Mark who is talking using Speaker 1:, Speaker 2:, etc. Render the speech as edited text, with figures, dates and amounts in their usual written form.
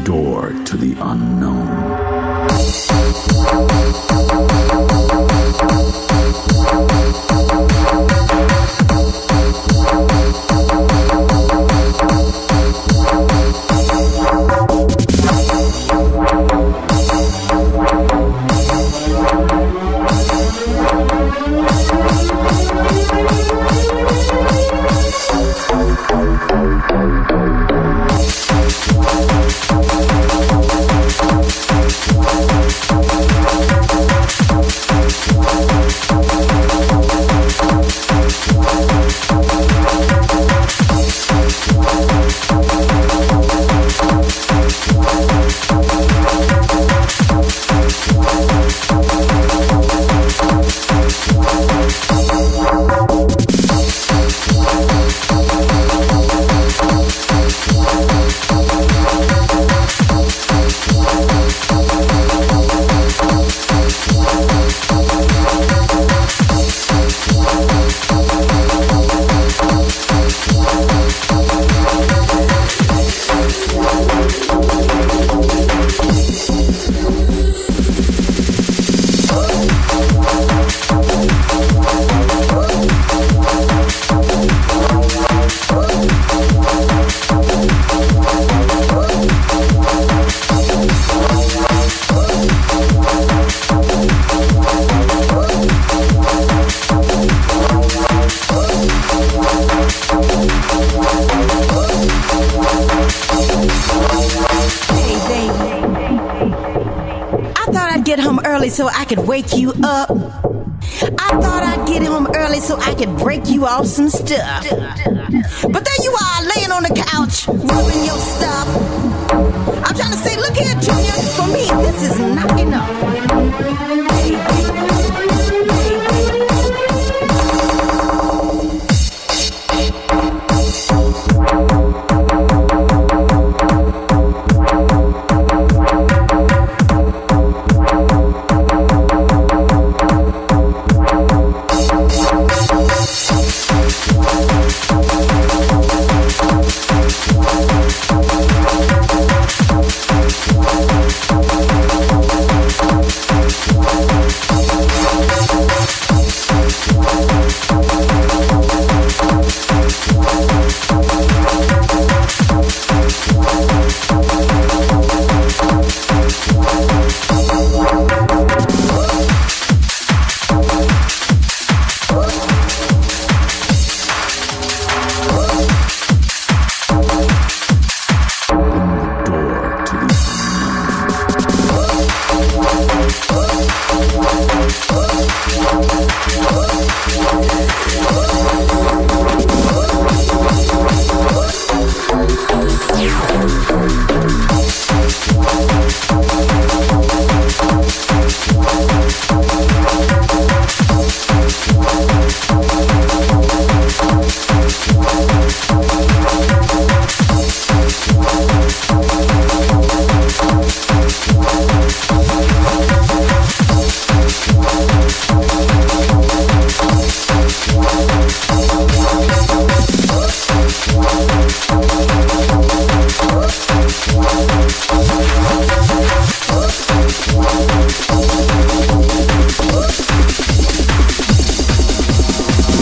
Speaker 1: door to the unknown.
Speaker 2: So I could wake you up. I thought I'd get home early so I could break you off some stuff. But there you are, laying on the couch, rubbing your stuff. I'm trying to say, look here, Junior, for me, this is not enough.